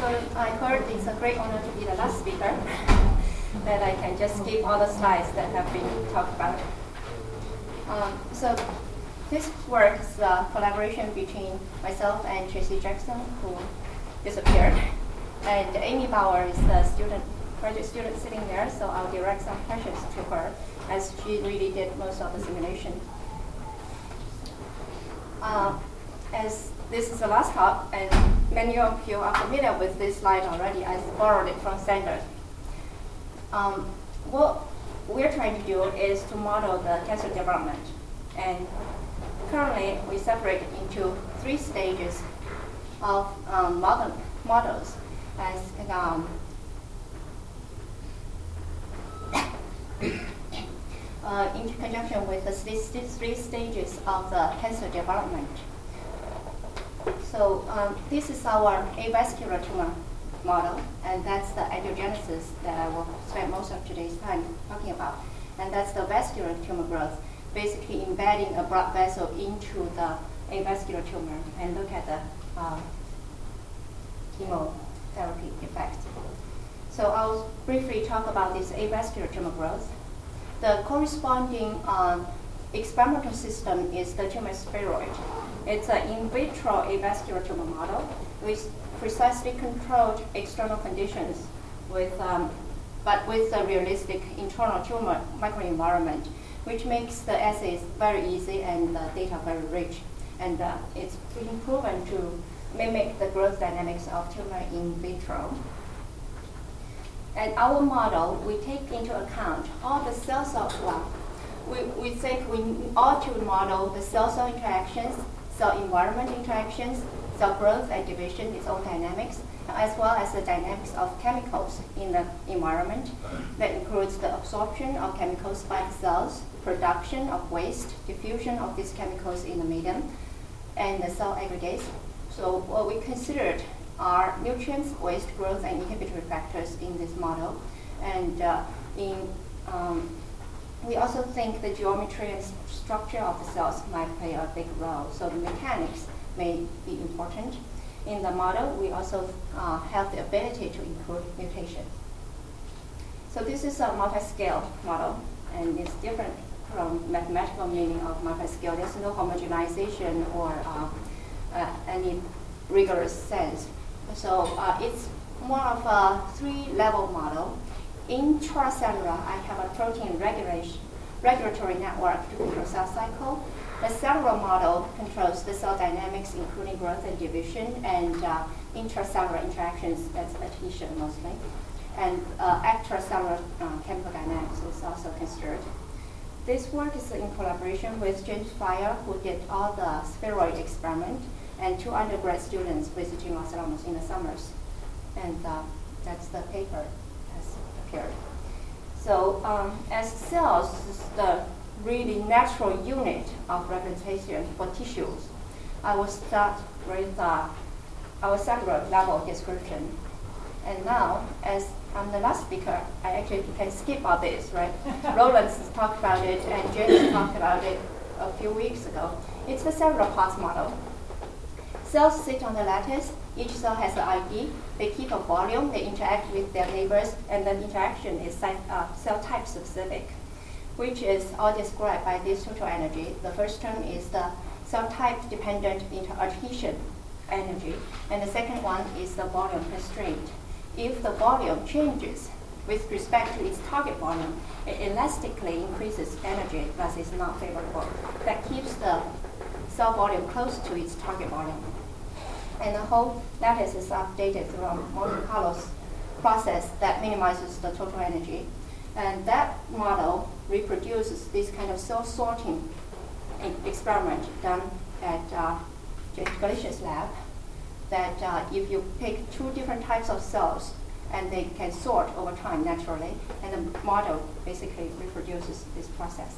I heard it's a great honor to be the last speaker, that I can just skip all the slides that have been talked about. So this work is a collaboration between myself and Tracy Jackson, who disappeared, and Amy Bauer is the graduate student sitting there, so I'll direct some questions to her, as she really did most of the simulation. As this is the last talk, and many of you are familiar with this slide already. I borrowed it from Sanders. What we're trying to do is to model the cancer development. And currently, we separate it into 3 stages of models, as in conjunction with these 3 stages of the cancer development. So this is our avascular tumor model, and that's the angiogenesis that I will spend most of today's time talking about. And that's the vascular tumor growth, basically embedding a blood vessel into the avascular tumor, and look at the chemotherapy effect. So I'll briefly talk about this avascular tumor growth. The corresponding experimental system is the tumor spheroid. It's an in vitro avascular tumor model with precisely controlled external conditions, but with a realistic internal tumor microenvironment, which makes the assays very easy and the data very rich. And it's been proven to mimic the growth dynamics of tumor in vitro. And our model, we take into account all the cell-cell, we think we ought to model the cell-cell interactions, cell environment interactions, cell growth and division, its own dynamics, as well as the dynamics of chemicals in the environment. That includes the absorption of chemicals by the cells, production of waste, diffusion of these chemicals in the medium, and the cell aggregates. So what we considered are nutrients, waste, growth, and inhibitory factors in this model. And we also think the geometry and structure of the cells might play a big role. So the mechanics may be important. In the model, we also have the ability to include mutation. So this is a multi-scale model, and it's different from mathematical meaning of multi-scale. There's no homogenization or any rigorous sense. So it's more of a 3-level model. Intracellular, I have a protein regulatory network to control cell cycle. The cellular model controls the cell dynamics, including growth and division, and intracellular interactions, that's adhesion mostly. And extracellular chemical dynamics is also considered. This work is in collaboration with James Fire, who did all the spheroid experiment, and 2 undergrad students visiting Los Alamos in the summers. And that's the paper has appeared. So as cells is the really natural unit of representation for tissues, I will start with our cellular level description. And now, as I'm the last speaker, I actually can skip all this, right? Roland talked about it, and James talked about it a few weeks ago. It's the cellular parts model. Cells sit on the lattice. Each cell has an ID. They keep a volume. They interact with their neighbors, and the interaction is cell type specific, which is all described by this total energy. The first term is the cell type dependent adhesion energy, and the second one is the volume constraint. If the volume changes with respect to its target volume, it elastically increases energy, thus is not favorable. That keeps the cell volume close to its target volume. And the whole lattice is updated through a Monte Carlo process that minimizes the total energy. And that model reproduces this kind of cell sorting experiment done at James Galicia's lab, that if you pick 2 different types of cells, and they can sort over time naturally, and the model basically reproduces this process.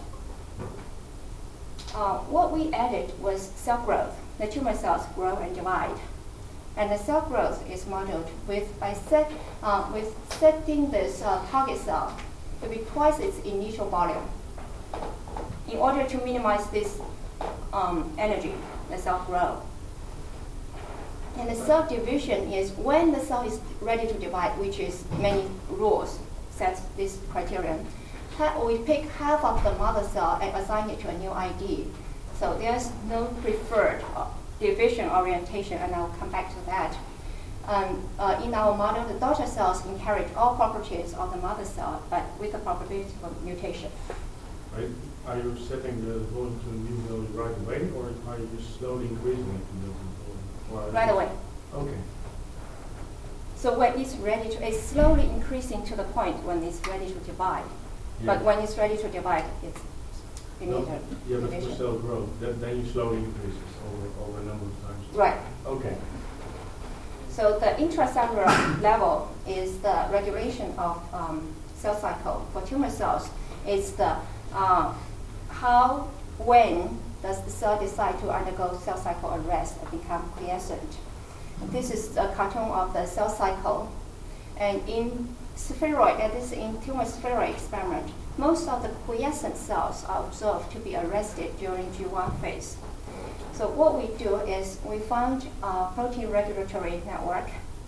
What we added was cell growth. The tumor cells grow and divide. And the cell growth is modeled with setting this target cell to be twice its initial volume in order to minimize this energy, the cell growth. And the cell division is when the cell is ready to divide, which is many rules sets this criterion. We pick half of the mother cell and assign it to a new ID. So there's no preferred division orientation, and I'll come back to that. In our model, the daughter cells inherit all properties of the mother cell, but with a probability of mutation. Are you setting the volume to a new value right away, or are you just slowly increasing it to the volume? Right away. Okay. So when it's ready to, it's slowly increasing to the point when it's ready to divide. Yeah. But when it's ready to divide, it's immediate. Yeah, but for cell growth, then you slowly increase it over a number of times. Right. Okay. So the intracellular level is the regulation of cell cycle. For tumor cells, it's the when does the cell decide to undergo cell cycle arrest and become quiescent. This is a cartoon of the cell cycle. And in spheroid, that is in tumor spheroid experiment, most of the quiescent cells are observed to be arrested during G1 phase. So what we do is we found a protein regulatory network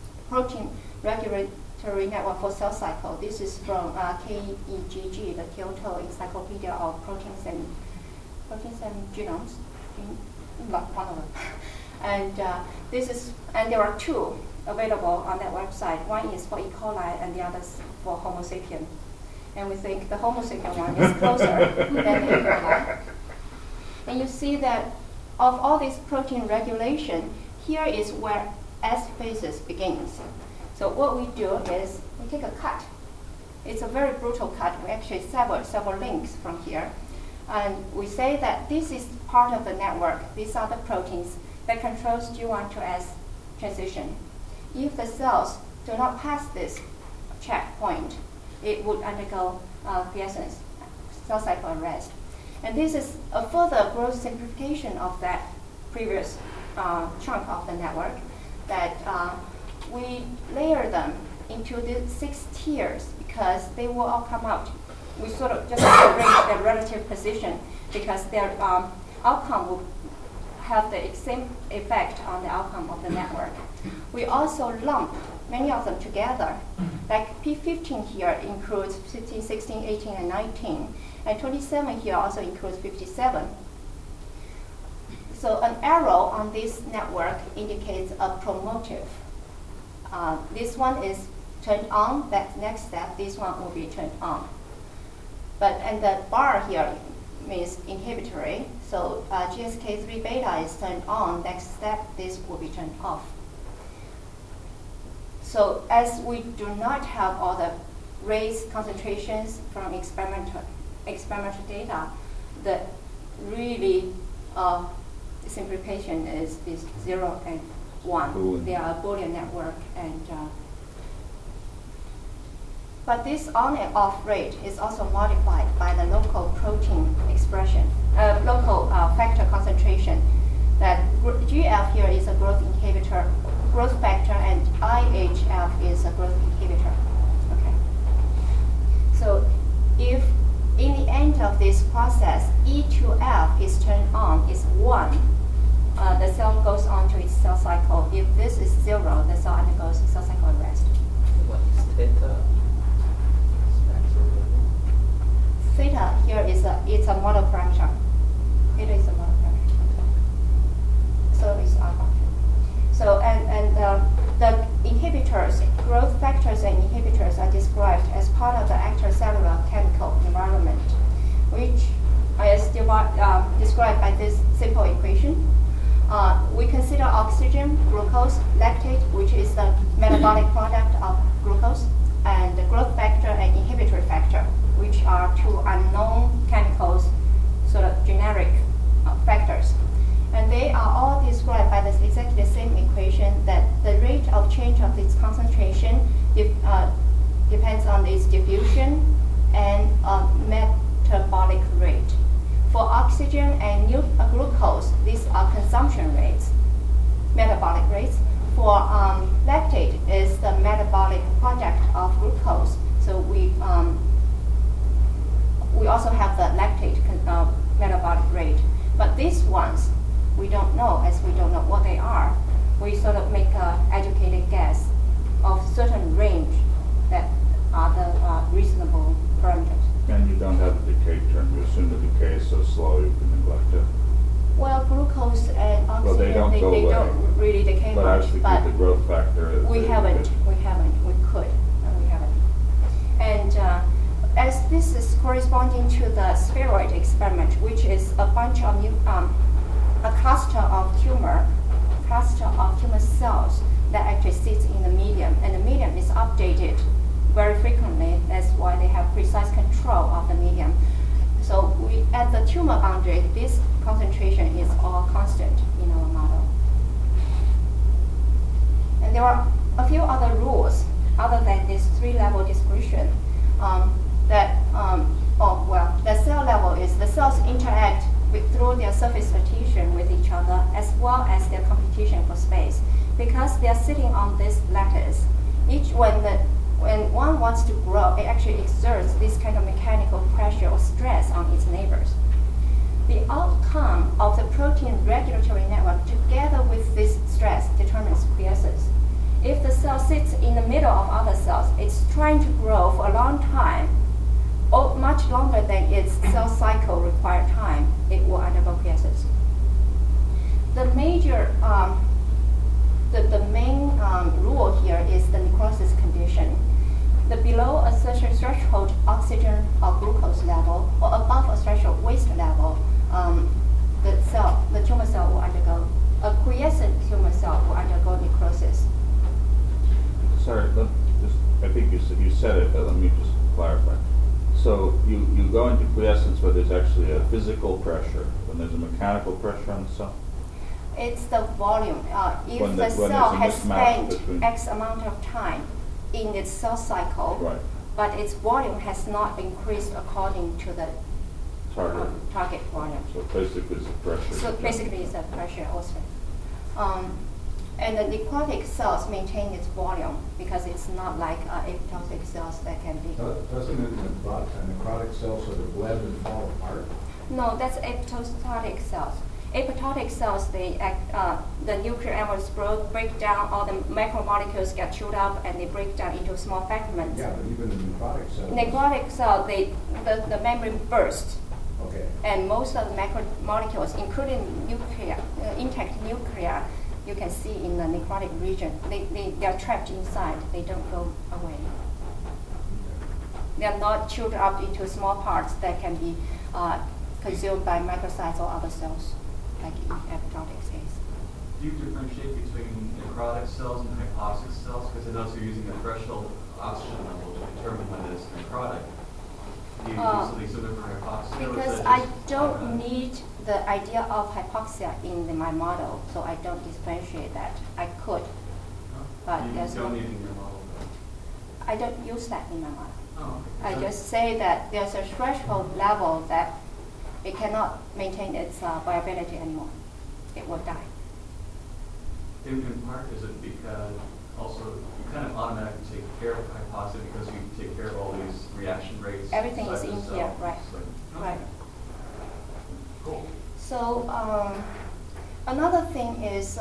for cell cycle. This is from KEGG, the Kyoto Encyclopedia of Proteins and Genomes, one of them. And and there are two available on that website. One is for E. coli and the other is for Homo sapien. And we think the Homo sapien one is closer than the E. coli. And you see that of all this protein regulation, here is where S phases begins. So what we do is we take a cut. It's a very brutal cut. We actually severed several links from here. And we say that this is part of the network. These are the proteins that controls G1 to S transition. If the cells do not pass this checkpoint, it would undergo quiescence, cell cycle arrest. And this is a further growth simplification of that previous chunk of the network, that we layer them into the 6 tiers because they will all come out. We sort of just arrange their relative position because their outcome will have the same effect on the outcome of the network. We also lump many of them together. Like P15 here includes 15, 16, 18, and 19. And 27 here also includes 57. So an arrow on this network indicates a promotive. This one is turned on, that next step, this one will be turned on. And the bar here means inhibitory. So GSK3 beta is turned on, next step, this will be turned off. So as we do not have all the raised concentrations from experimental data, the really simplification is 0 and 1. They are a Boolean network. But this on and off rate is also modified by the local protein expression, local factor concentration. That GF here is a growth inhibitor, growth factor, and IHF is a growth inhibitor. Okay. So if in the end of this process, E2F is turned on, is 1, the cell goes on to its cell cycle. If this is 0, the cell undergoes cell cycle arrest. What is theta? Theta here it's a model parameter. Theta is a model parameter. So is alpha. So the inhibitors, growth factors and inhibitors are described as part of the extracellular chemical environment, which is described by this simple equation. We consider oxygen, glucose, lactate, which is the metabolic product of glucose, and the growth factor and inhibitory factor, which are 2 unknown chemicals, sort of generic factors. And they are all described by this exactly the same equation, that the rate of change of its concentration depends on its diffusion and metabolic rate. For oxygen and glucose, these are consumption rates, metabolic rates. For lactate is the metabolic product of glucose. So we also have the lactate metabolic rate. But these ones, we don't know, as we don't know what they are. We sort of make very But much. actually keep the growth factor as We a- haven't. We could. We haven't. And as this is corresponding to the spheroid experiment, which is a bunch of a cluster of tumor cells that actually sits in the medium, and the medium is updated very frequently. That's why they have precise control of the medium. So at the tumor boundary, this concentration is all constant in our model. And there are a few other rules other than this three-level distribution the cell level is the cells interact through their surface rotation with each other as well as their competition for space. Because they are sitting on this lattice, when one wants to grow, it actually exerts this kind of mechanical pressure or stress on its neighbors. The outcome of the protein regulatory network together with this stress determines quiescence. If the cell sits in the middle of other cells, it's trying to grow for a long time, or much longer than its cell cycle required time, it will undergo quiescence. The major, the main rule here is the necrosis condition. The below a certain threshold oxygen or glucose level, or above a threshold waste level, the tumor cell will undergo, a quiescent tumor cell will undergo necrosis. Sorry, I think you said it, but let me just clarify. So you go into quiescence where there's actually a physical pressure, when there's a mechanical pressure on the cell? It's the volume. If When the there's a cell has mismatch spent between- X amount of time in its cell cycle, Right. but its volume has not increased according to the target volume. So basically it's a pressure. So basically it's a pressure also. And the necrotic cells maintain its volume because it's not like apoptotic cells that can be. Doesn't a necrotic cell sort of bleb and fall apart? No, that's apoptotic cells. Apoptotic cells, they act, the nuclear envelopes break down, all the macromolecules get chewed up and they break down into small fragments. Yeah, but even the necrotic cell. Necrotic cell, the membrane bursts. Okay. And most of the macromolecules, including intact nuclei, you can see in the necrotic region. They are trapped inside. They don't go away. They are not chewed up into small parts that can be consumed by microcytes or other cells, like in apoptotic case. Do you differentiate between necrotic cells and hypoxic cells? Because I know you're using a threshold oxygen level to determine whether it's necrotic. Do you use something similar for hypoxia? Because I don't need the idea of hypoxia in my model, so I don't differentiate that. I could, but you there's don't no. need it in your model, though. I don't use that in my model. Oh, I okay. just say that there's a threshold level that it cannot maintain its viability anymore. It will die. In part, is it because also you kind of automatically take care of hypoxia because you take care of all these reaction rates? Everything is inside the in cell? here, right? It's like, Right. Cool. So another thing is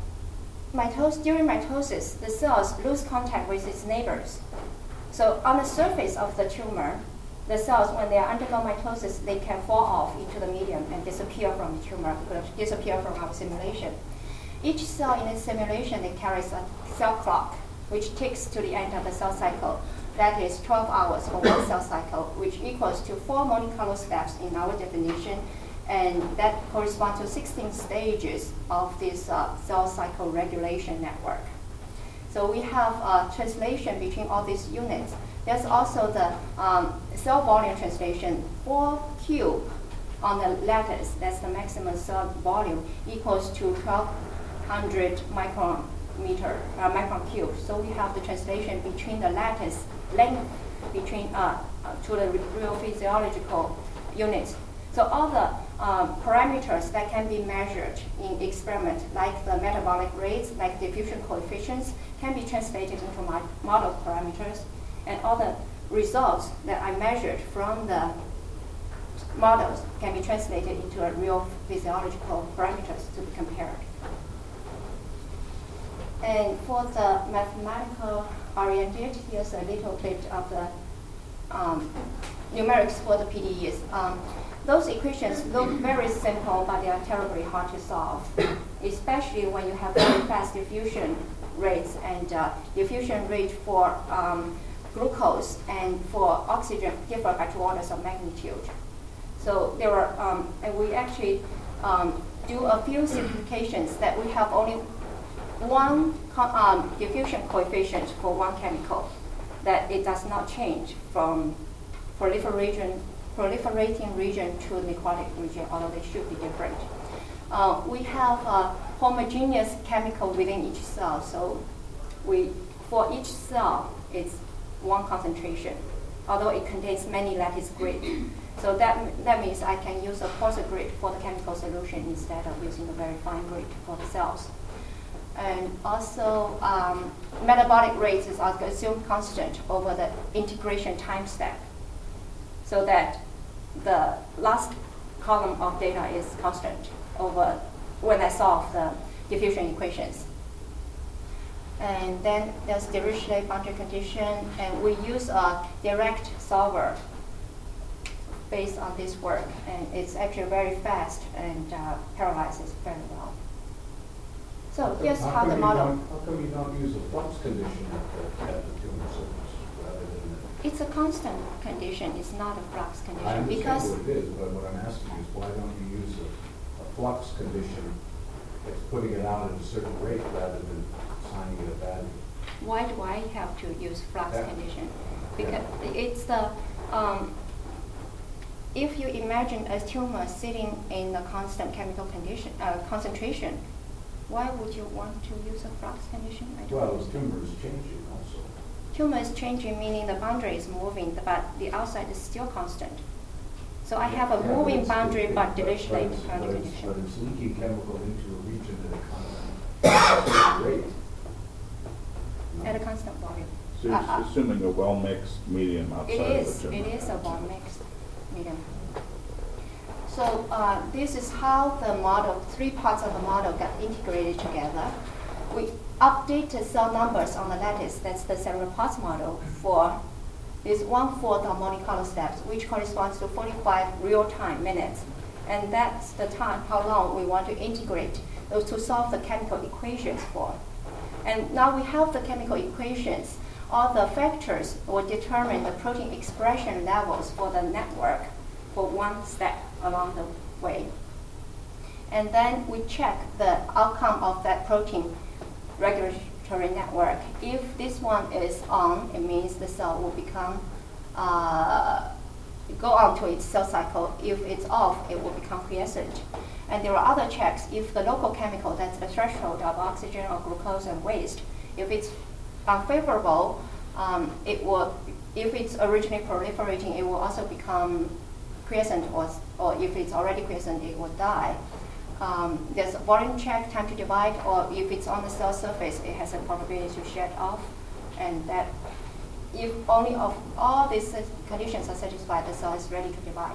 during mitosis, the cells lose contact with its neighbors. So on the surface of the tumor, the cells, when they are undergo mitosis, they can fall off into the medium and disappear from the tumor, disappear from our simulation. Each cell in its simulation, it carries a cell clock, which ticks to the end of the cell cycle. That is 12 hours for one cell cycle, which equals to 4 Monte Carlo steps in our definition, and that corresponds to 16 stages of this cell cycle regulation network. So we have a translation between all these units. There's also the cell volume translation. 4 cube on the lattice, that's the maximum cell volume, equals to 1200 micron cube. So we have the translation between the lattice length between to the real physiological units. So all the parameters that can be measured in experiment, like the metabolic rates, like diffusion coefficients, can be translated into model parameters, and all the results that I measured from the models can be translated into a real physiological parameters to be compared. And for the mathematical oriented, here's a little bit of the numerics for the PDEs. Those equations look very simple, but they are terribly hard to solve, especially when you have very fast diffusion rates and diffusion rate for glucose and for oxygen differ by 2 orders of magnitude. So there are, and we actually do a few simplifications that we have only one diffusion coefficient for one chemical, that it does not change from proliferating region to necrotic region, although they should be different. We have a homogeneous chemical within each cell, so for each cell, it's one concentration, although it contains many lattice grid. So that means I can use a coarser grid for the chemical solution instead of using a very fine grid for the cells. And also, metabolic rates is assumed constant over the integration time step, so that the last column of data is constant over when I solve the diffusion equations. And then there's Dirichlet boundary condition, and we use a direct solver based on this work, and it's actually very fast and paralyzes very well. So here's how the model. How come you don't use a flux condition at the tumor surface rather than? It's a constant condition. It's not a flux condition. I understand because what it is, but what I'm asking is why don't you use a flux condition that's putting it out at a certain rate rather than assigning it a value? why do I have to use flux Yeah. condition? Because it's the if you imagine a tumor sitting in a constant chemical condition concentration, why would you want to use a flux condition? I don't Well, the understand. tumor is changing also. Tumor is changing, meaning the boundary is moving, but the outside is still constant. So I have a Yeah, moving it's- boundary, but but Dirichlet it's- boundary but it's condition. leaking chemical into a region at a constant rate. No? At a constant volume. So you're assuming a well-mixed medium outside It of the is. tumor. It is a well mixed medium. So this is how the model, 3 parts of the model got integrated together. We updated cell numbers on the lattice. That's the cerebral parts model for this 1/4 of Monte Carlo steps, which corresponds to 45 real-time minutes. And that's the time, how long we want to integrate those to solve the chemical equations for. And now we have the chemical equations. All the factors will determine the protein expression levels for the network for one step along the way. And then we check the outcome of that protein regulatory network. If this one is on, it means the cell will become, go on to its cell cycle. If it's off, it will become quiescent. And there are other checks. If the local chemical, that's the threshold of oxygen or glucose and waste, if it's unfavorable, it will, if it's originally proliferating, it will also become quiescent, or if it's already quiescent, it will die. There's a volume check, time to divide, or if it's on the cell surface, it has a probability to shed off, and that if only of all these conditions are satisfied, the cell is ready to divide.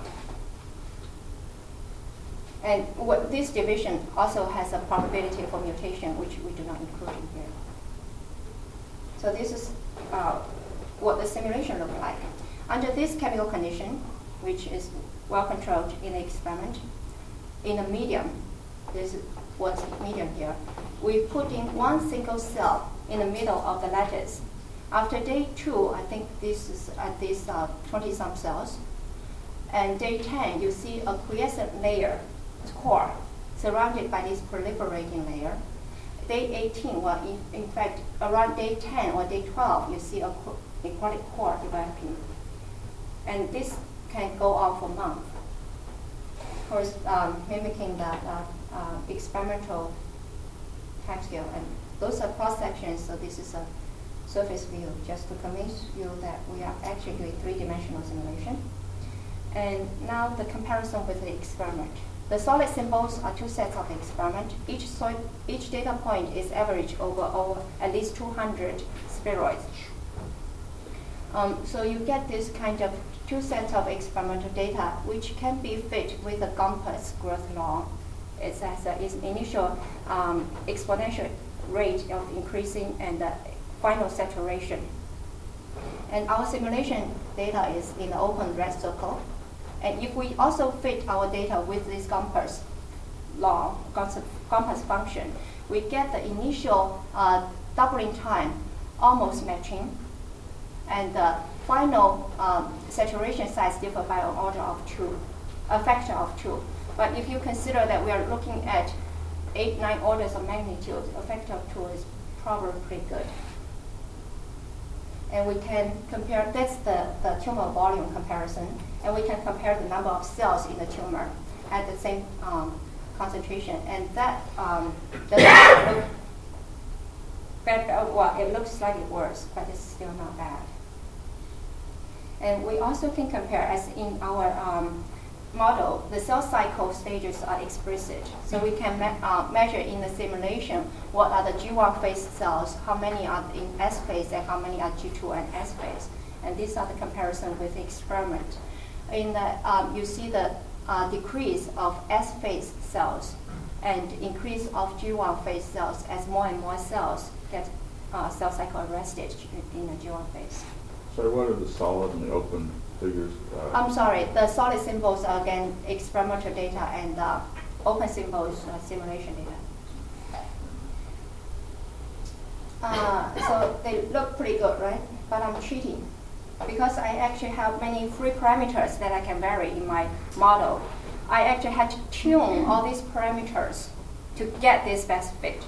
And this division also has a probability for mutation, which we do not include in here. So this is what the simulation looks like. Under this chemical condition, which is well controlled in the experiment, in a medium, this is what's medium here, we put in one single cell in the middle of the lattice. After day 2, I think this is at least 20-some cells, and day 10, you see a quiescent layer, core, surrounded by this proliferating layer. Day 18, well, in fact, around day 10 or day 12, you see a necrotic core developing. And this can go on for months. Of course, mimicking the experimental timescale. And those are cross sections, so this is a surface view, just to convince you that we are actually doing 3-dimensional simulation. And now the comparison with the experiment. The solid symbols are 2 sets of the experiment. Each data point is averaged over at least 200 spheroids. So you get this kind of 2 sets of experimental data, which can be fit with the Gompers growth law. It has its initial exponential rate of increasing and the final saturation. And our simulation data is in the open red circle. And if we also fit our data with this Gompers law, Gompers function, we get the initial doubling time almost matching, and the final saturation size differ by an order of 2, a factor of 2. But if you consider that we are looking at 8, 9 orders of magnitude, a factor of 2 is probably pretty good. And we can compare, that's the tumor volume comparison, and we can compare the number of cells in the tumor at the same concentration. And that doesn't look better, well, it looks slightly worse, but it's still not bad. And we also can compare, as in our model, the cell cycle stages are explicit. So we can measure in the simulation what are the G1 phase cells, how many are in S phase, and how many are G2 and S phase. And these are the comparison with the experiment. In the, you see the decrease of S phase cells and increase of G1 phase cells as more and more cells get cell cycle arrested in the G1 phase. So what are the solid and the open figures? I'm sorry, the solid symbols are again experimental data, and open symbols simulation data. So they look pretty good, right? But I'm cheating because I actually have many free parameters that I can vary in my model. I actually had to tune all these parameters to get this best fit.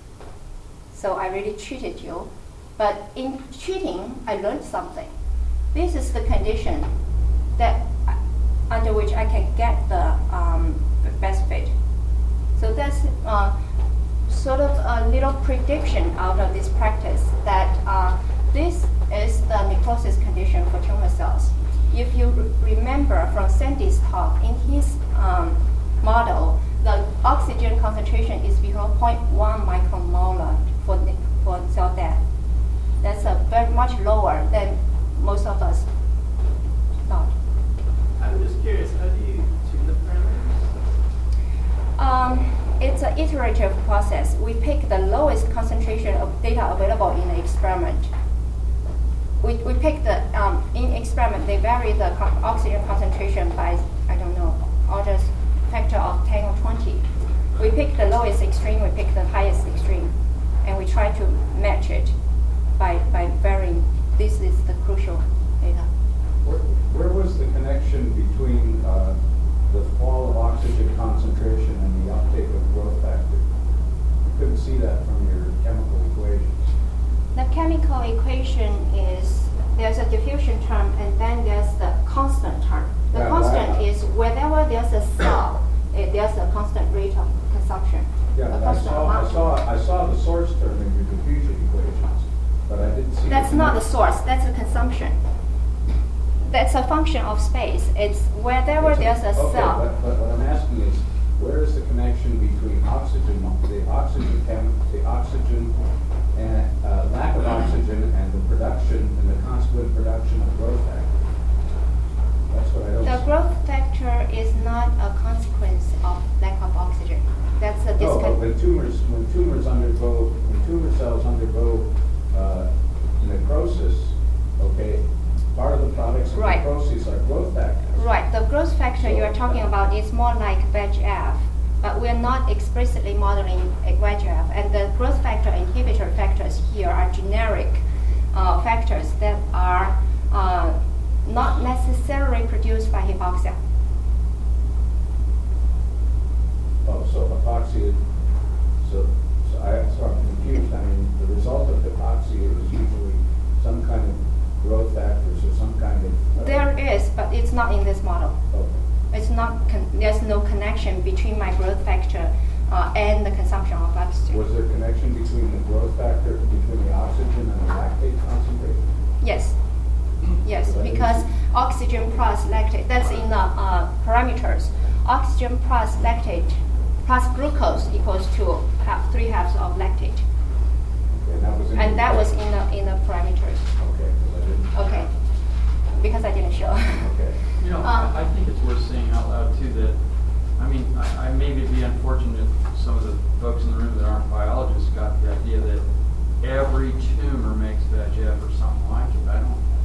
So I really cheated you. But in cheating, I learned something. This is the condition that under which I can get the best fit. So that's sort of a little prediction out of this practice that this is the necrosis condition for tumor cells. If you remember from Sandy's talk, in his model, the oxygen concentration is below 0.1 micromolar for cell death. That's very much lower than most of us thought. I'm just curious, how do you tune the parameters? It's an iterative process. We pick the lowest concentration of data available in the experiment. We pick the, in experiment, they vary the oxygen concentration by, I don't know, orders factor of 10 or 20. We pick the lowest extreme, we pick the highest extreme, and we try to match it by varying. This is the crucial data. Where was the connection between the fall of oxygen concentration and the uptake of growth factor? I couldn't see that from your chemical equations. The chemical equation is, there's a diffusion term, and then there's the constant term. The constant is whenever there's a cell, there's a constant rate of consumption. Yeah, but I saw the source term in your diffusion equations, but I didn't see. That's not the source. That's the consumption. That's a function of space. It's whenever there's a cell. Okay, but what I'm asking is, where is the connection between oxygen, the oxygen and lack of oxygen and the production and the consequent production of growth factor? That's what I don't see. The growth factor is not a consequence of lack of oxygen. That's a No, but when tumor cells undergo necrosis, okay, part of the products of Right. necrosis are growth factors. Right. The growth factor you are talking about is more like VEGF, but we're not explicitly modeling a VEGF. And the growth factor inhibitor factors here are generic factors that are not necessarily produced by hypoxia. Oh, so hypoxia, so I'm confused. I mean, the result of hypoxia is usually some kind of growth factors or some kind of... There is, but it's not in this model. Okay. It's not. There's no connection between my growth factor and the consumption of oxygen. Was there a connection between the growth factor, between the oxygen and the lactate concentration? Yes. Yes, because oxygen plus lactate, that's in the parameters. Oxygen plus lactate plus glucose equals to 3/2 of lactate. Okay, and that was in the parameters. Okay, because I didn't... Okay, because I didn't show. Okay. You know, I think it's worth saying out loud too that, I mean, I maybe it'd be unfortunate if some of the folks in the room that aren't biologists got the idea that every tumor makes VEGF or something like it. I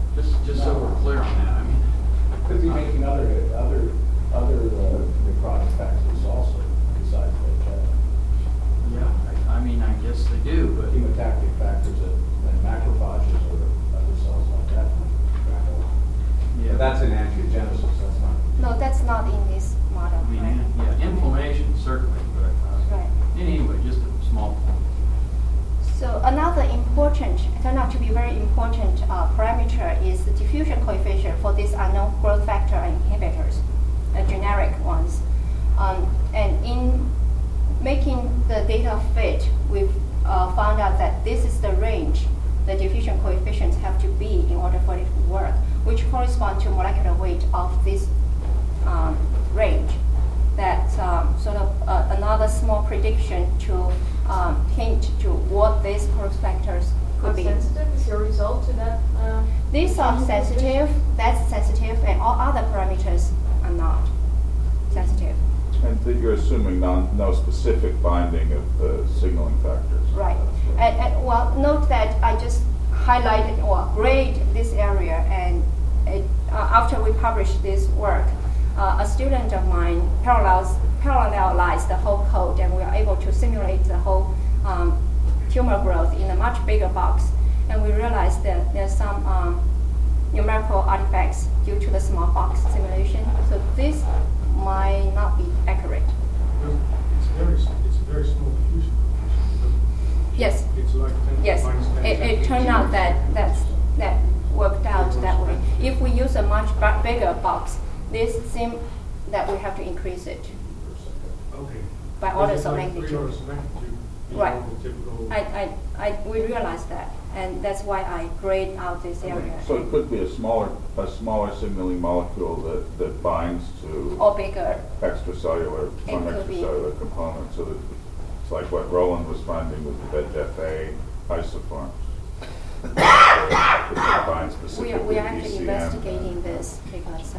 important parameter is the diffusion coefficient for these unknown growth factor inhibitors, generic ones. And in making the data fit, we've found out that this is the range the diffusion coefficients have to be in order for it to work, which correspond to molecular weight of this range. That's sort of another small prediction to hint to what these growth factors could How be. sensitive is your result to that? These are sensitive, that's sensitive, and all other parameters are not sensitive. And that you're assuming no specific binding of the signaling factors. Right. And well, note that I just highlighted or grade this area, and after we published this work, a student of mine parallelized the whole code, and we are able to simulate the whole tumor growth in a much bigger box. And we realized that there's some numerical artifacts due to the small box simulation. So this might not be accurate. Well, it's a very small diffusion coefficient. Yes. It's like 10 Yes, minus 10. it turned out that worked out that way. If we use a much bigger box, this seems that we have to increase it Okay. by orders of magnitude. 3 orders of magnitude. Right. The typical. We realized that, and that's why I grayed out this area. So it could be a smaller signaling molecule that binds to Or bigger. extracellular, It some could be. extracellular component, so that it's like what Roland was finding with the VEGF-A isoforms. It binds specifically We are actually ECM. investigating this because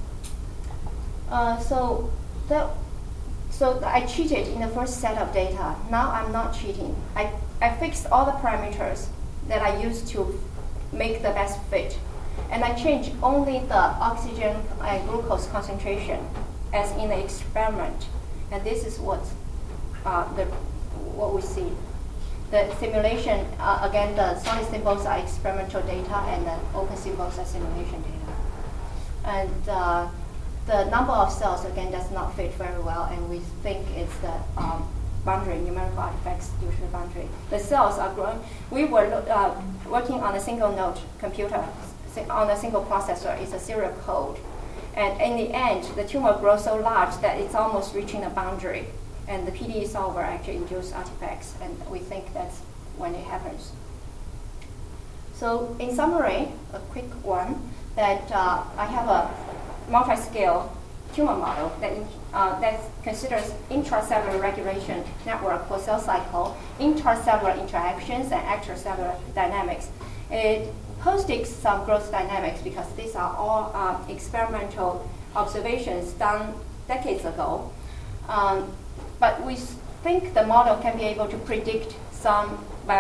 so I cheated in the first set of data. Now I'm not cheating. I fixed all the parameters that I used to make the best fit, and I changed only the oxygen and glucose concentration as in the experiment, and this is what we see. The simulation, again, the solid symbols are experimental data, and the open symbols are simulation data. And the number of cells, again, does not fit very well, and we think it's the boundary, numerical artifacts due to the boundary. The cells are growing. We were working on a single node computer, on a single processor. It's a serial code. And in the end, the tumor grows so large that it's almost reaching the boundary. And the PDE solver actually induces artifacts, and we think that's when it happens. So in summary, a quick one, that I have a multi-scale tumor model that considers intracellular regulation network for cell cycle, intracellular interactions, and extracellular dynamics. It postdates some growth dynamics because these are all experimental observations done decades ago. But we think the model can be able to predict some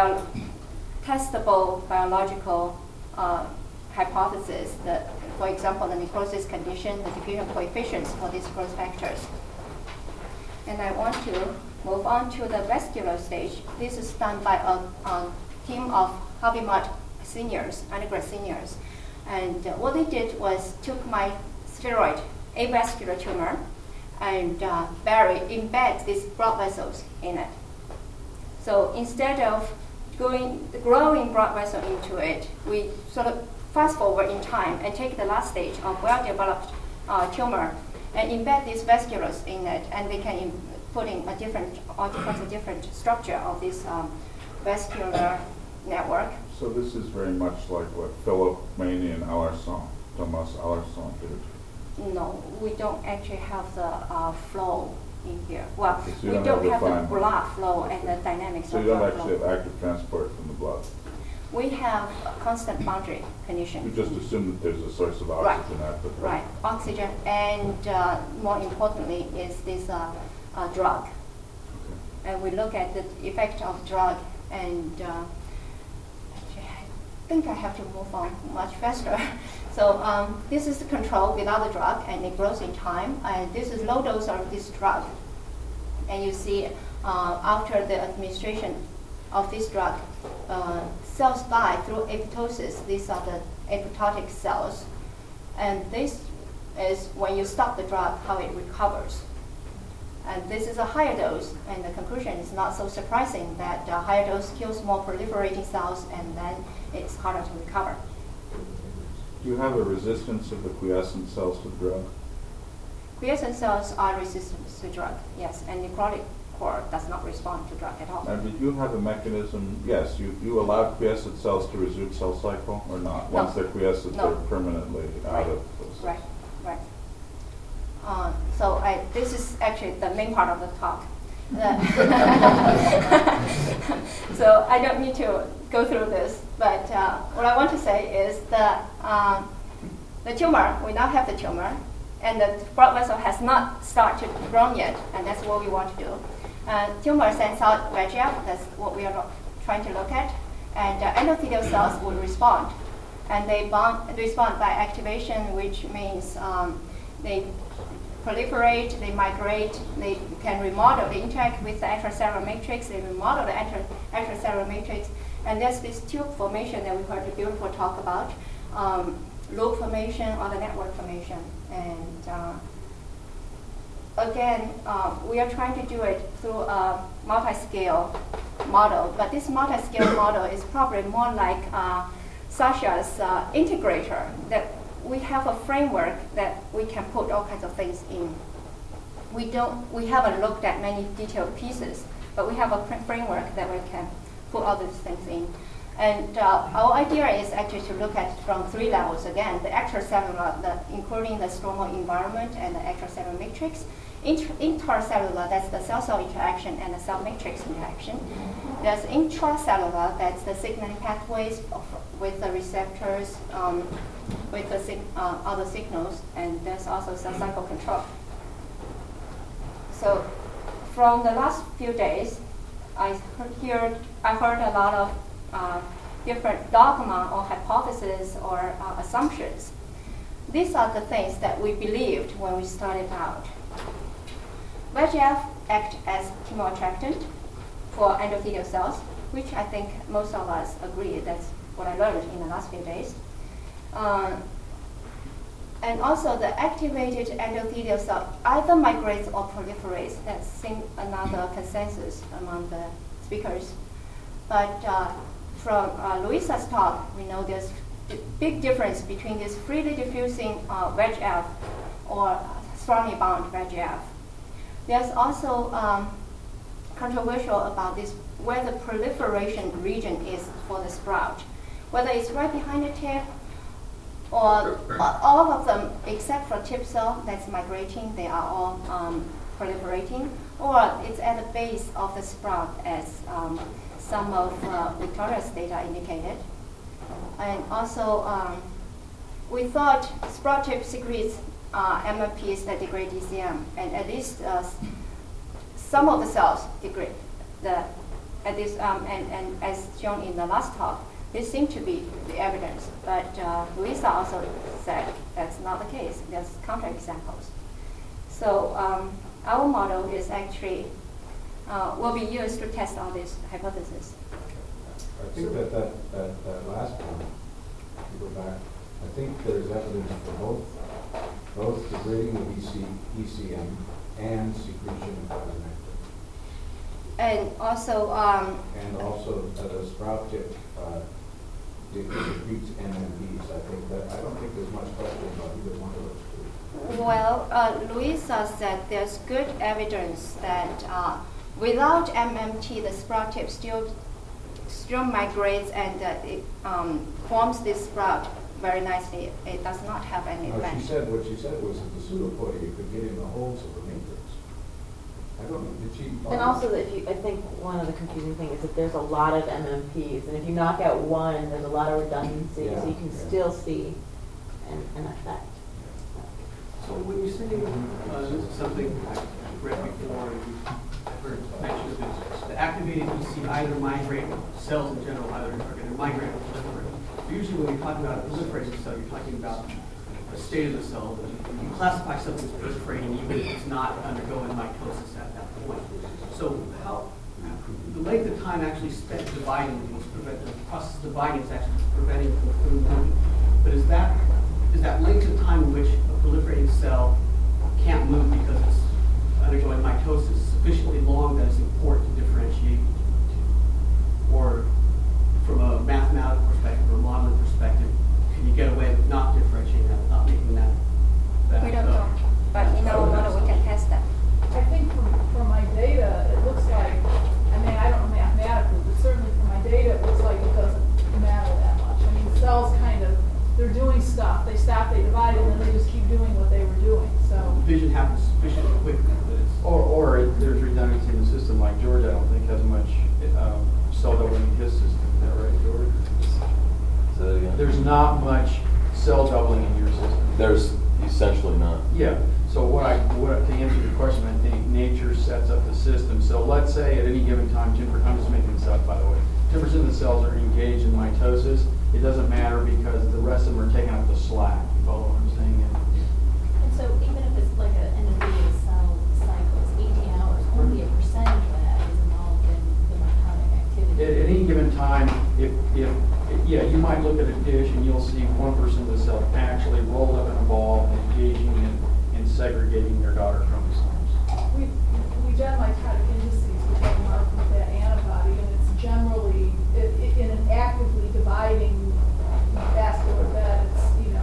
testable biological hypotheses, that, for example, the necrosis condition, the diffusion coefficients for these growth factors. And I want to move on to the vascular stage. This is done by a team of Harvey Mudd seniors, undergrad seniors. And what they did was took my spheroid avascular tumor and embed these blood vessels in it. So instead of growing blood vessel into it, we sort of fast forward in time and take the last stage of well-developed tumor and embed these vasculars in it, and they can put in all kinds of different structure of this vascular network. So this is very much like what Philip Maney and Thomas Allerson did. No, we don't actually have the flow in here. Well, Okay, so we you don't don't have have the blood flow and the dynamics So of you don't blood actually flow. have active transport from the blood. We have a constant boundary condition. You just assume that there's a source of Right. oxygen at the Right, oxygen, and more importantly is this drug. Okay. And we look at the effect of drug, and actually, I think I have to move on much faster. So this is the control without the drug, and it grows in time. And this is low dose of this drug. And you see after the administration of this drug, cells die through apoptosis. These are the apoptotic cells. And this is when you stop the drug, how it recovers. And this is a higher dose, and the conclusion is not so surprising that a higher dose kills more proliferating cells, and then it's harder to recover. Do you have a resistance of the quiescent cells to the drug? Quiescent cells are resistant to drug, yes, and necrotic core does not respond to drug at all. Now, did you have a mechanism? Yes, you allowed quiescent cells to resume cell cycle or not? No. Once they're quiescent, No. they're permanently out Right. of the system. Right, right. So this is actually the main part of the talk. So I don't need to go through this, but what I want to say is that the tumor, we now have the tumor, and the blood vessel has not started grown yet, and that's what we want to do. Tumor sends out VEGF, that's what we are trying to look at, and endothelial cells will respond. And they respond by activation, which means they proliferate, they migrate, they can remodel, they interact with the extracellular matrix, they remodel the extracellular matrix, and there's this tube formation that we heard the beautiful talk about, loop formation or the network formation. And again, we are trying to do it through a multi-scale model, but this multi-scale model is probably more like Sasha's integrator, that we have a framework that we can put all kinds of things in. We haven't looked at many detailed pieces, but we have a framework that we can put all these things in. And our idea is actually to look at it from 3 levels. Again, the extracellular, including the stromal environment and the extracellular matrix. Intracellular, that's the cell-cell interaction and the cell matrix interaction. There's intracellular, that's the signaling pathways with the receptors, with the other signals, and there's also cell cycle control. So from the last few days, I heard a lot of different dogma or hypotheses or assumptions. These are the things that we believed when we started out. VEGF act as chemoattractant for endothelial cells, which I think most of us agree. That's what I learned in the last few days. And also the activated endothelial cell either migrates or proliferates. That's another consensus among the speakers. But from Louisa's talk, we know there's a big difference between this freely diffusing VEGF or strongly bound VEGF. There's also controversial about this, where the proliferation region is for the sprout. Whether it's right behind the tip, or all of them except for tip cell that's migrating, they are all proliferating, or it's at the base of the sprout as some of Victoria's data indicated. And also, we thought sprout tip secretes MMPs that degrade DCM, and at least some of the cells degrade and as shown in the last talk, this seemed to be the evidence. But Louisa also said that's not the case. There's counterexamples. So our model is actually will be used to test all these hypotheses. I think that last one, if you go back, I think there's evidence for both degrading of ECM and secretion of ivermectin. And also The sprout tip secretes NMPs. I don't think there's much question about either one of those two. Well, Louisa said there's good evidence that without MMT, the sprout tip still migrates and it forms this sprout very nicely. It does not have any No, effect. what she said was that the pseudopodia could get in the holes of the matrix. I don't know, did she? And also, I think one of the confusing things is that there's a lot of MMPs, and if you knock out one, there's a lot of redundancy, so you can still see an effect. So when you say something I've read before, I've heard mentioned of this, the activated EC either migrate, cells in general either are going to migrate or proliferate. Usually when you're talking about a proliferating cell, you're talking about the state of the cell. You classify something as proliferating even if it's not undergoing mitosis at that point. So the length of time actually spent dividing the process of dividing is actually preventing from moving. But is that length of time in which a proliferating cell can't move because it's undergoing mitosis sufficiently long that it's important to differentiate between the two? Or from a mathematical perspective or modeling perspective, can you get away with not differentiating that, not making that? We don't know, but in our model, we can test that. I think from my data, it looks like, I mean, I don't know mathematically, but certainly from my data, it looks like it doesn't matter that much. I mean, cells kind of, they're doing stuff, they stop, they divide, and then they just keep doing what they were doing, so. Division happens sufficiently quickly that it's. Or there's redundancy in the system, like George, I don't think has much cell doubling in his system. Is that right, George? Say that again? There's not much cell doubling in your system. There's essentially not. Yeah. So to answer your question, I think nature sets up the system. So let's say at any given time, 10%, I'm just making this up, by the way, 10% of the cells are engaged in mitosis. It doesn't matter because the rest of them are taking up the slack. You follow what I'm saying? And so even if it's like an individual cell cycle, it's 18 hours, only a percentage of that is involved in the mitotic activity. At any given time, yeah, you might look at a dish and you'll see 1% of the cells actually rolled up in a ball and engaging in segregating their daughter chromosomes. We done mitotic indices, which are marked with that antibody, and it's generally, in an actively dividing vascular bed, it's, 2%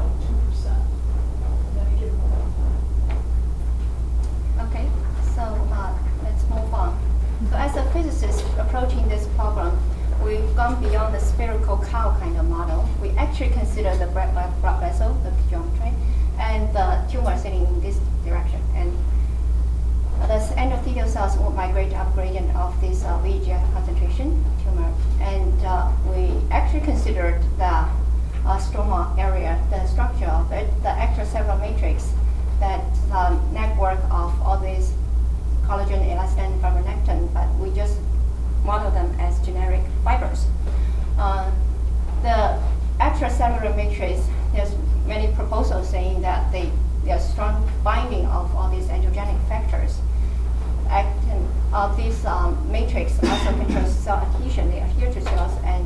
at any given point in time. Okay, so let's move on. So as a physicist approaching this problem, we've gone beyond the spherical cow kind of model. We actually consider the blood vessel, the geometry, and the tumor sitting in this direction. And the endothelial cells will migrate up gradient of this VEGF concentration tumor. And we actually considered the stroma area, the structure of it, the extracellular matrix, that network of all these collagen, elastin, fibronectin, but we just model them as generic fibers. The extracellular matrix, there's many proposals saying that there's strong binding of all these angiogenic factors. This matrix also controls cell adhesion. They adhere to cells and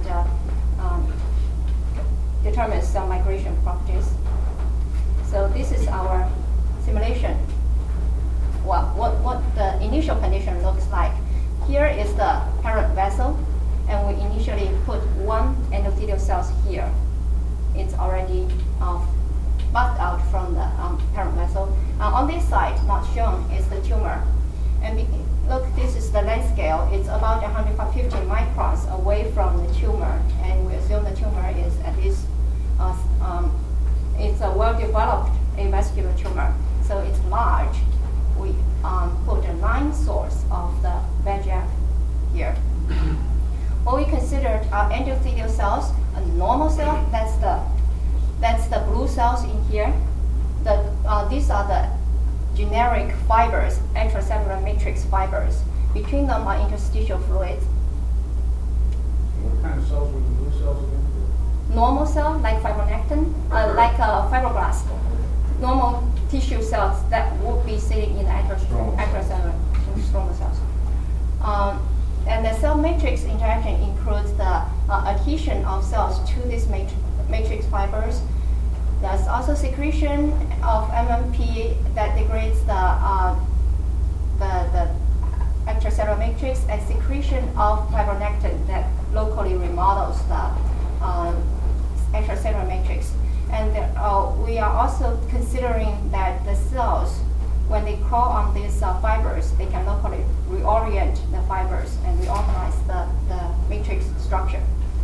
determines cell migration properties. So this is our simulation. What the initial condition looks like. Here is the parent vessel, and we initially put one endothelial cells here. It's already buffed out from the parent vessel. On this side, not shown, is the tumor. And look, this is the length scale. It's about 150 microns away from the tumor, and we assume the tumor is at least, it's a well-developed avascular tumor, so it's large. We put a line source of the VEGF here. What we considered are endothelial cells. A normal cell, that's the blue cells in here. These are the generic fibers, extracellular matrix fibers. Between them are interstitial fluids. What kind of cells were the blue cells again? Normal cell, like fibronectin, like fibroblast. Normal tissue cells that would be sitting in the extracellular stromal cells. And the cell matrix interaction includes the adhesion of cells to these matrix fibers. There's also secretion of MMP that degrades the extracellular matrix, and secretion of fibronectin that locally remodels the extracellular matrix. And we are also considering that the cells, when they crawl on these fibers, they can locally reorient the fibers and reorganize the matrix structure.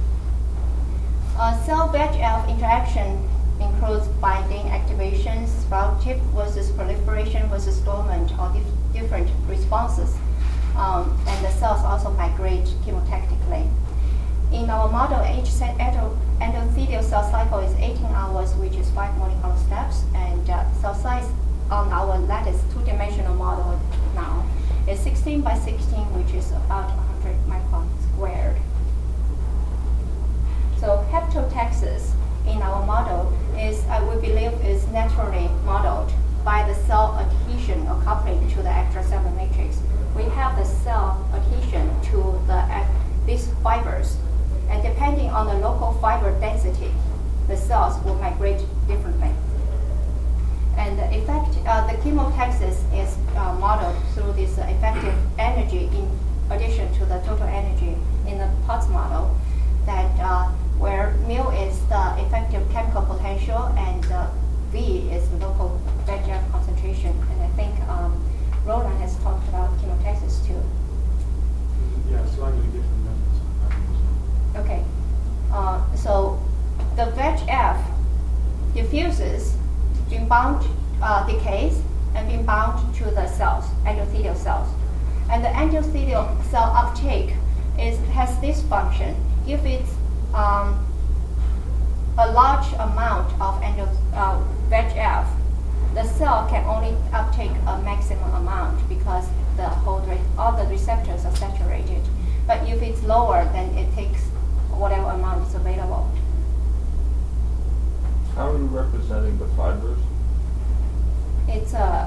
Cell-VEGF interaction includes binding, activation, sprout tip versus proliferation versus dormant, or different responses. And the cells also migrate chemotactically. In our model, each endothelial cell cycle is 18 hours, which is 5 molecular steps, and cell size on our lattice two-dimensional model now is 16 by 16, which is about 100 microns squared. So hepatotaxis in our model is, we believe, is naturally modeled by the cell adhesion or coupling to the extracellular matrix. We have the cell adhesion to these fibers, and depending on the local fiber density, the cells will migrate differently. And the effect, the chemotaxis is modeled through this effective energy in addition to the total energy in the Potts model, that where mu is the effective chemical potential and V is local VEGF concentration. And I think Roland has talked about chemotaxis too. Yeah, slightly different methods. Okay, so the VEGF diffuses, being bound, decays, and being bound to the cells, endothelial cells. And the endothelial cell uptake has this function. If it's a large amount of VEGF, the cell can only uptake a maximum amount because all the receptors are saturated. But if it's lower, then it takes whatever amount is available. How are you representing the fibers? It's a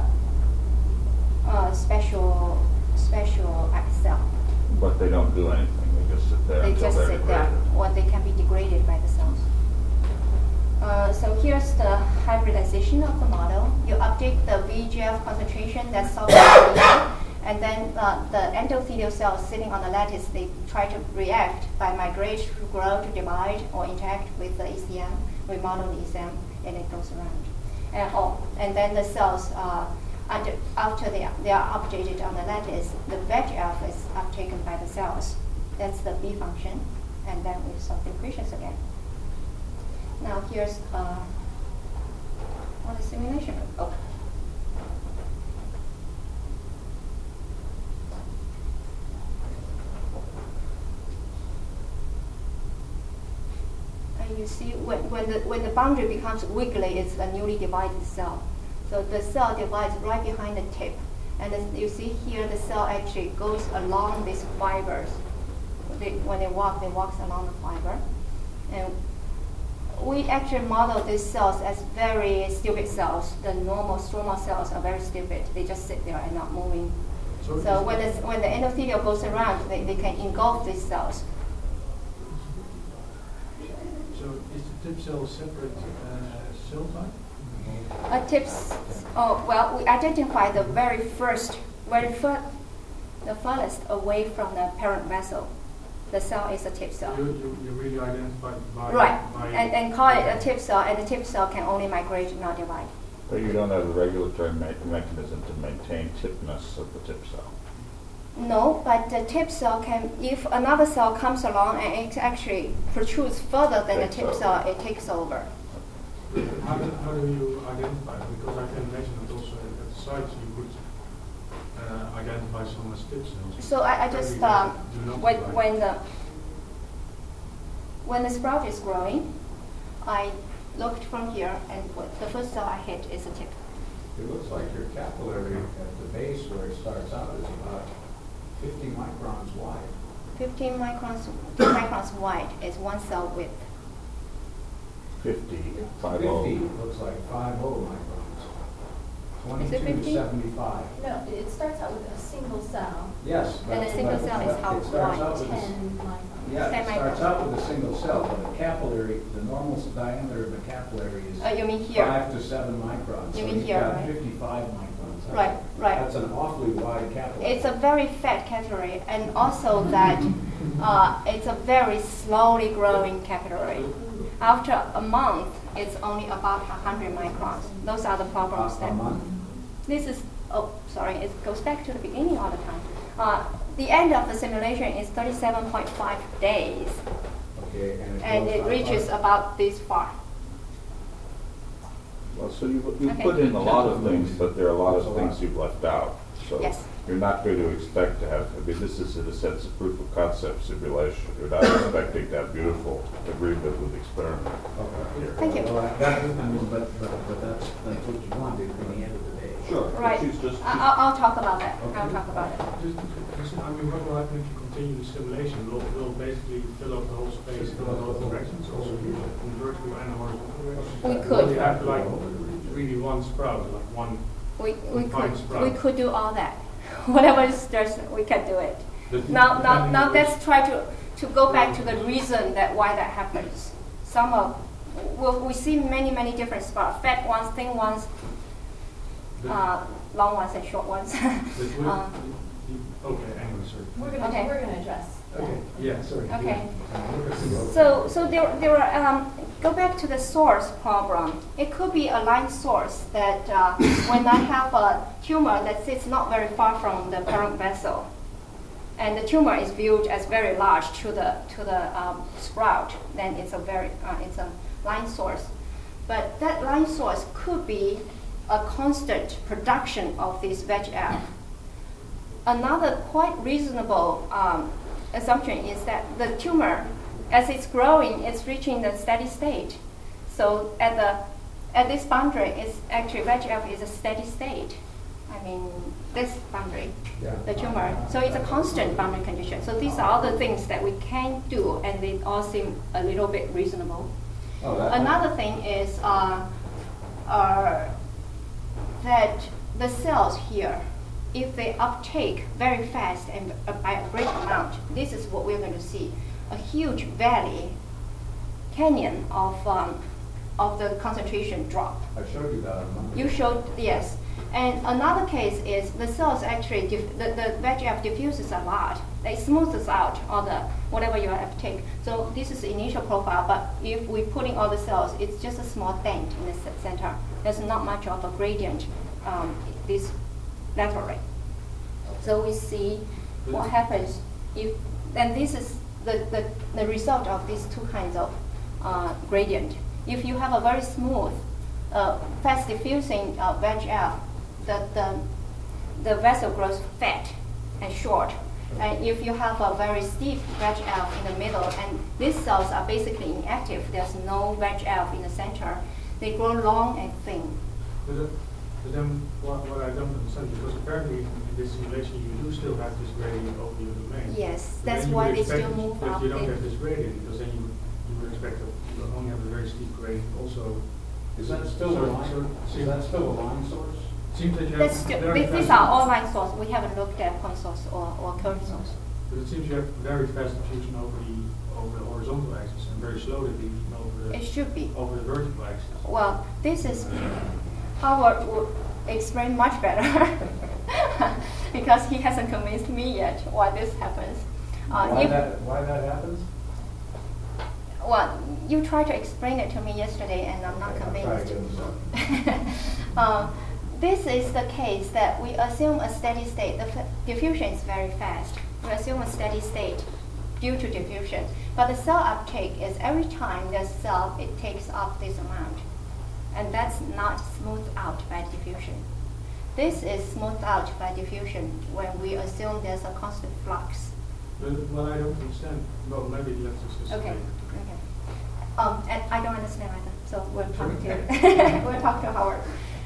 special cell. But they don't do anything, they just sit there They until just they're sit there, degraded. or they can be degraded by the cells. So here's the hybridization of the model. You update the VEGF concentration that's solved and then the endothelial cells sitting on the lattice, they try to react by migrate to grow, to divide, or interact with the ECM. We model the ECM, and it goes around. And then the cells, after they are updated on the lattice, the VEGF is uptaken by the cells. That's the B function, and then we solve the equations again. Now here's the simulation. Oh. And you see when the boundary becomes wiggly, it's a newly divided cell. So the cell divides right behind the tip. And as you see here, the cell actually goes along these fibers. When they walk along the fiber. And we actually model these cells as very stupid cells. The normal stromal cells are very stupid. They just sit there and not moving. So when the endothelial goes around, they can engulf these cells. So is the tip cell a separate cell type? We identify the the furthest away from the parent vessel. The cell is a tip cell. You really identified by... Right, and call it a tip cell, and the tip cell can only migrate, not divide. But you don't have a regulatory mechanism to maintain tipness of the tip cell. No, but the tip cell can, if another cell comes along and it actually protrudes further than the tip cell, it takes over. How do you identify it? Because I can imagine that also at the sites you could identify some as tip cells. So I just, when the sprout is growing, I looked from here, and the first cell I hit is a tip. It looks like your capillary at the base where it starts out is about 50 microns wide. 15 microns wide is one cell width. 50, 50. 50 looks like 50 microns. Is it 22 to 50? 75. No, it starts out with a single cell. Yes. And a single cell is how it starts out wide? with 10 microns. Yeah, 10 it starts microns. out with a single cell, but a capillary, the normal diameter of the capillary is You mean here? 5 to 7 microns. You so mean you've here, got right? 55 microns. Right. That's an awfully wide capillary. It's a very fat capillary, and also that it's a very slowly growing capillary. After a month, it's only about 100 microns. Those are the problems a that. month? This is, it goes back to the beginning all the time. The end of the simulation is 37.5 days, Okay, and it reaches about this far. Well, so you Okay. put in a lot of things, but there are a lot of things you've left out. So Yes. you're not going to expect to have, I mean, this is in a sense a proof of concept simulation. You're not expecting to have beautiful agreement with experiment. Okay. Thank you. Well, but that's what you want at the end of the day. Sure. Right. She's just- I'll talk about that. Okay. I'll talk about it. I mean, what will happen if you continue the simulation? Will basically fill up the whole space in both directions, also in vertical and horizontal directions? We Or could. you have like really one sprout, like one fine sprout? We could do all that. Whatever is there's, we can do it. But Now depending on let's try to go back to the reason that why that happens. We see many different spots, fat ones, thin ones. long ones and short ones. Okay, anyway, sorry. Okay. We're gonna address that. Okay, yeah, sorry. Okay. Yeah. So there are, go back to the source problem. It could be a line source that when I have a tumor that sits not very far from the parent vessel, and the tumor is viewed as very large to the sprout, then it's a line source. But that line source could be a constant production of this VEGF. Another quite reasonable assumption is that the tumor, as it's growing, it's reaching the steady state. So at this boundary, it's actually VEGF is a steady state. I mean, this boundary, the tumor. So it's a constant boundary condition. So these are all the things that we can do, and they all seem a little bit reasonable. Another thing is that the cells here, if they uptake very fast and by a great amount, this is what we're going to see. A huge valley, canyon of the concentration drop. I showed you that. You showed, yes. And another case is the cells actually, the VEGF diffuses a lot. It smooths out all the, whatever you uptake. So this is the initial profile, but if we put in all the cells, it's just a small dent in the center. There's not much of a gradient this laterally. So we see what happens if, and this is the result of these two kinds of gradient. If you have a very smooth, fast diffusing VEGF, the vessel grows fat and short. And if you have a very steep VEGF in the middle, and these cells are basically inactive, there's no VEGF in the center, they grow long and thin. But then what I don't understand, because apparently in this simulation you do still have this gradient over your domain. Yes, But that's then you why would they still expect move that up. you don't have this gradient, because then you would expect that you will only have a very steep gradient also. Is that still a line? Is that still a line source? Seems that you That's have still, very these fast, are all line source. We haven't looked at point source or curve source. but it seems you have very fast diffusion over the horizontal axis and very slow diffusion It should be. over the vertical axis. Well, this is Howard would explain much better because he hasn't convinced me yet why this happens. Why that happens? Well, you tried to explain it to me yesterday, and I'm not Okay, I'll convinced. try again, This is the case that we assume a steady state. The diffusion is very fast. We assume a steady state due to diffusion. But the cell uptake is every time the cell, it takes up this amount. And that's not smoothed out by diffusion. This is smoothed out by diffusion when we assume there's a constant flux. But, well, I don't understand. Well, maybe let's discuss it Okay. later. Okay. And I don't understand either. So we'll talk to we'll talk to Howard.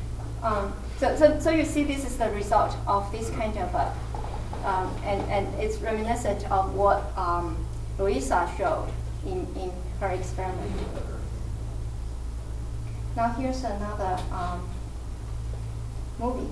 So you see, this is the result of this kind of and it's reminiscent of what Louisa showed in her experiment. Now here's another movie.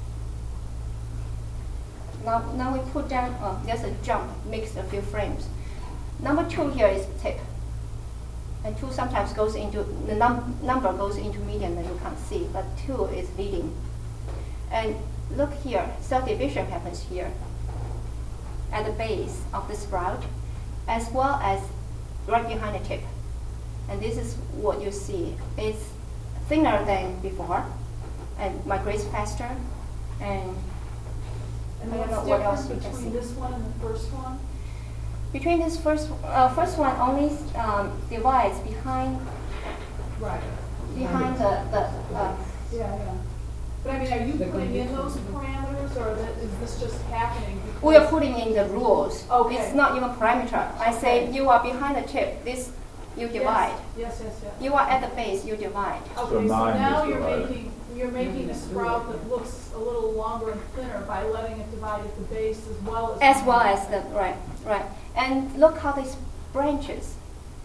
Now we put down, there's a jump, mixed a few frames. Number 2 here is tip. And 2 sometimes goes into, the number goes into median that you can't see, but 2 is leading. And look here, cell division happens here at the base of the sprout, as well as right behind the tip. And this is what you see. It's thinner than before, and migrates faster, and And I don't know what's what else different you can see. between this one and the first one? Between this first one only divides behind Right. the Yeah. But I mean, are you putting in those parameters, or is this just happening? we are putting in the rules. Okay. It's not even parameter. I say you are behind the tip, this you divide. Yes. You are at the base, you divide. Okay, so 9 now is divided. you're making a sprout that looks a little longer and thinner by letting it divide at the base As well as the, right. And look how this branches.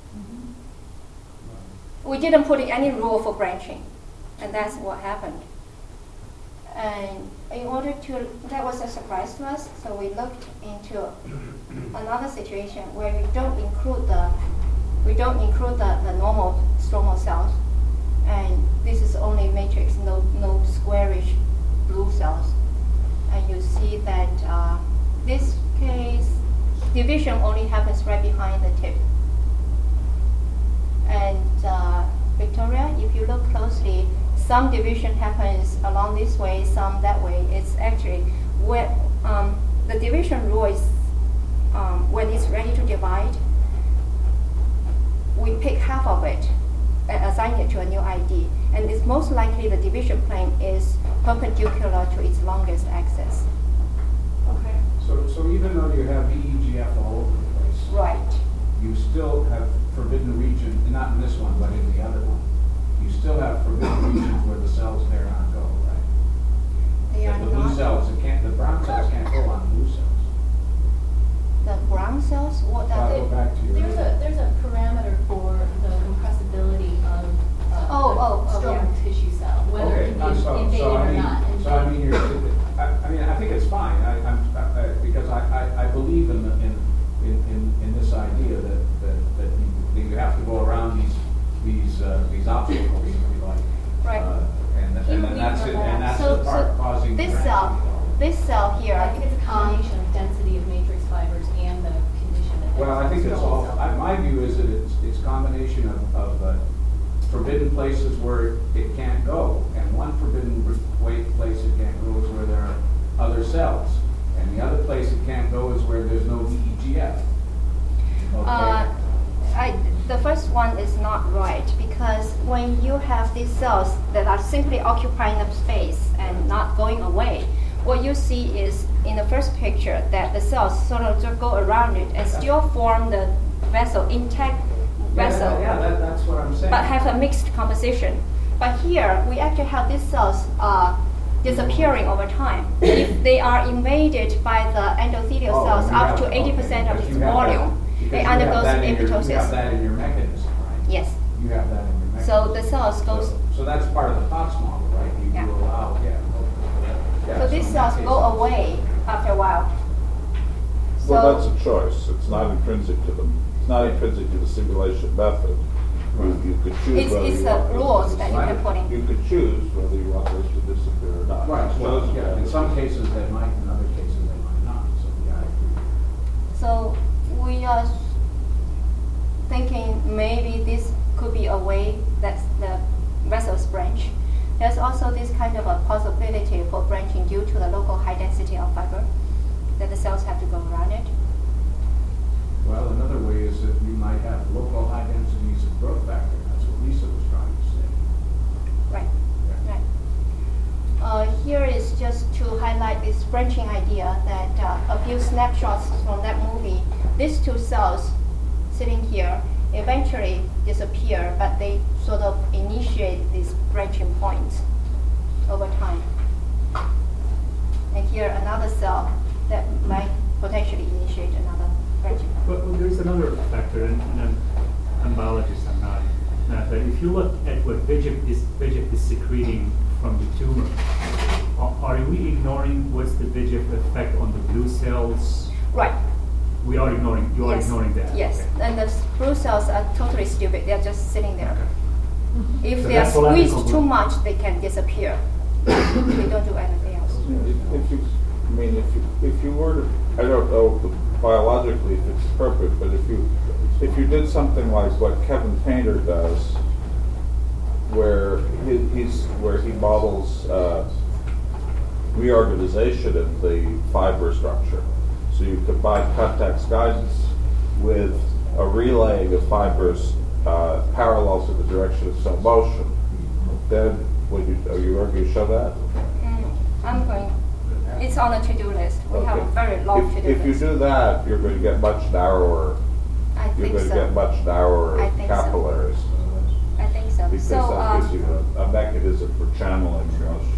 We didn't put in any rule for branching, and that's what happened. And in order to, that was a surprise to us, so we looked into another situation where we don't include the normal stromal cells, and this is only matrix, no squarish some division happens along this way, some that way. It's actually where the division rule is when it's ready to divide, we pick half of it and assign it to a new ID. And it's most likely the division plane is perpendicular to its longest axis. Okay. So even though you have VEGF all over the place, Right. you still have forbidden region, not in this one, but in the other one. You still have forbidden regions where the cells dare not go, right? They are The blue not. cells, the brown cells can't go on blue cells. The brown cells, what So I'll are go they? back to your. There's a parameter for the compressibility of stroma yeah. tissue cell, whether Okay, it can be invaded or not. So I mean, I think it's fine, because I believe in this idea that you have to go around these obstacles, if you like. Right. And then that's it, and that's the part causing. This interaction. cell here. I think it's a combination of density of matrix fibers and the condition that. Well, I think it's all, my view is that it's a combination of forbidden places where it can't go, and one forbidden place it can't go is where there are other cells, and the other place it can't go is where there's no VEGF. Okay? The first one is not right, because when you have these cells that are simply occupying the space and not going away, what you see is in the first picture that the cells sort of just go around it and still form the vessel, intact vessel, Yeah, that's what I'm saying. but have a mixed composition. But here, we actually have these cells disappearing over time. If they are invaded by the endothelial cells up to 80% of its volume, it undergoes apoptosis. You have that in your mechanism, right? Yes. You have that in your mechanism. So the cells goes. So that's part of the Fox model, right? You Yeah. allow, So these cells go away after a while. Well, that's a choice. It's not intrinsic to them. It's not intrinsic to the simulation method. You could choose It's whether the you want rules those that to you can put in. You could choose whether you want those to disappear or not. Right, well, Chosen yeah, in method. some cases they might, in other cases they might not, so yeah, I agree. So we are thinking maybe this could be a way that the vessels branch. There's also this kind of a possibility for branching due to the local high density of fiber, that the cells have to go around it. Well, another way is that you might have local high densities of growth factor, that's what Lisa was trying to say. Right, Yeah. right. Here is just to highlight this branching idea that a few snapshots from that movie, these two cells sitting here eventually disappear, but they sort of initiate these branching points over time. And here another cell that might potentially initiate another branching point. But there is another factor, and I'm biologist, I'm not, but if you look at what VEGF is secreting from the tumor, are we ignoring what's the VEGF effect on the blue cells? Right. We are ignoring, you are Yes. ignoring that? Yes, Okay. and the blue cells are totally stupid. They're just sitting there. If So they are that's what I squeezed conclude. too much, they can disappear. They don't do anything else. If you were to, I don't know biologically if it's appropriate, but if you did something like what Kevin Painter does, where he models reorganization of the fiber structure. So you combine context guidance with a relaying of fibers parallel to the direction of cell motion. Then, are you going to show that? I'm going. It's on a to-do list. We have a Okay. very long to-do list. If you do that, you're going to get much narrower. I You're think going to so. get much narrower I think so. capillaries. I think so. Because So, that gives you a mechanism for channeling motion.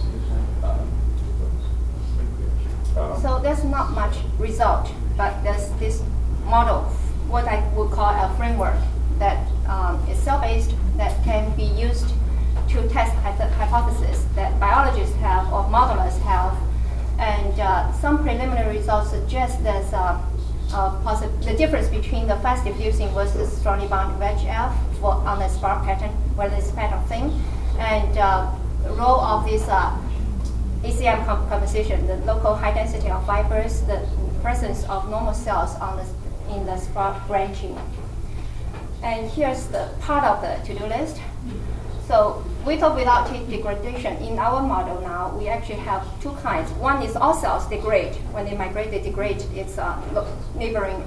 so there's not much result, but there's this model, what I would call a framework that is cell-based, that can be used to test hypotheses that biologists have or modelers have, and some preliminary results suggest there's the difference between the fast diffusing versus strongly bound VEGF on the spark pattern, whether it's fat or thin, and role of this ECM composition, the local high density of fibers, the presence of normal cells in the spark branching. And here's the part of the to-do list. So with or without heat degradation, in our model now, we actually have two kinds. One is all cells degrade. When they migrate, they degrade its neighboring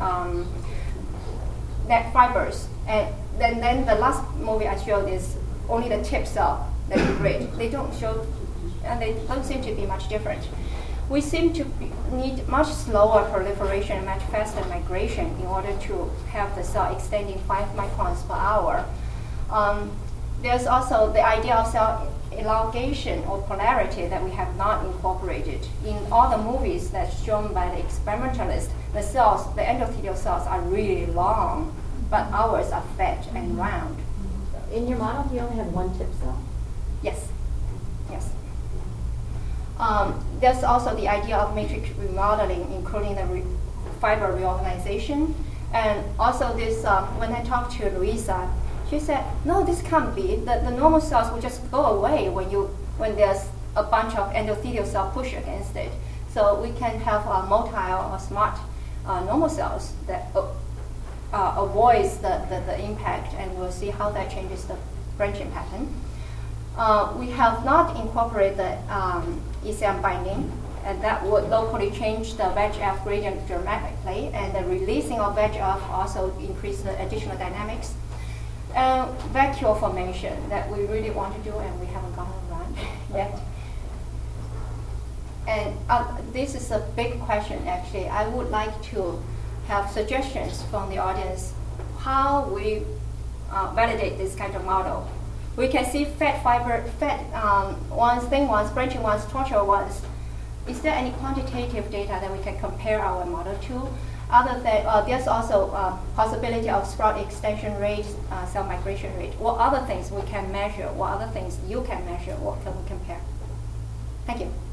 net fibers. And then the last movie I showed is only the tip cell that degrade. They don't show, and they don't seem to be much different. We seem to need much slower proliferation and much faster migration in order to have the cell extending 5 microns per hour. There's also the idea of cell elongation or polarity that we have not incorporated. In all the movies that's shown by the experimentalists, the cells, the endothelial cells are really long, but ours are fat and round. In your model, do you only have one tip cell? Yes, yes. There's also the idea of matrix remodeling, including the fiber reorganization. And also this, when I talked to Louisa, she said, no, this can't be. The normal cells will just go away when there's a bunch of endothelial cells push against it. So we can have motile or smart normal cells that avoids the impact, and we'll see how that changes the branching pattern. We have not incorporated the ECM binding, and that would locally change the VEGF gradient dramatically, and the releasing of VEGF also increase the additional dynamics. And vacuole formation that we really want to do, and we haven't gotten around yet. And this is a big question, actually. I would like to have suggestions from the audience how we validate this kind of model. We can see fat ones, thin ones, branching ones, tortuous ones. Is there any quantitative data that we can compare our model to? Other than there's also possibility of sprout extension rate, cell migration rate. What other things we can measure? What other things you can measure? What can we compare? Thank you.